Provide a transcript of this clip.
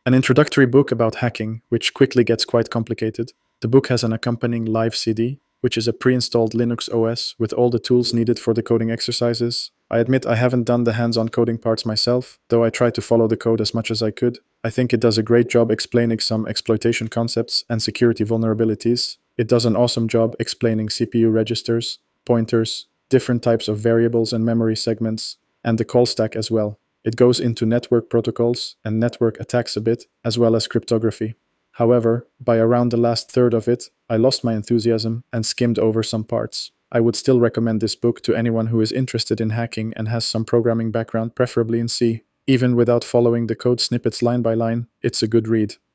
An introductory book about hacking, which quickly gets quite complicated. The book has an accompanying live CD, which is a pre-installed Linux OS with all the tools needed for the coding exercises. I admit I haven't done the hands-on coding parts myself, though I tried to follow the code as much as I could. I think it does a great job explaining some exploitation concepts and security vulnerabilities. It does an awesome job explaining CPU registers, pointers, different types of variables and memory segments, and the call stack as well. It goes into network protocols and network attacks a bit, as well as cryptography. However, by around the last third of it, I lost my enthusiasm and skimmed over some parts. I would still recommend this book to anyone who is interested in hacking and has some programming background, preferably in C. Even without following the code snippets line by line, it's a good read.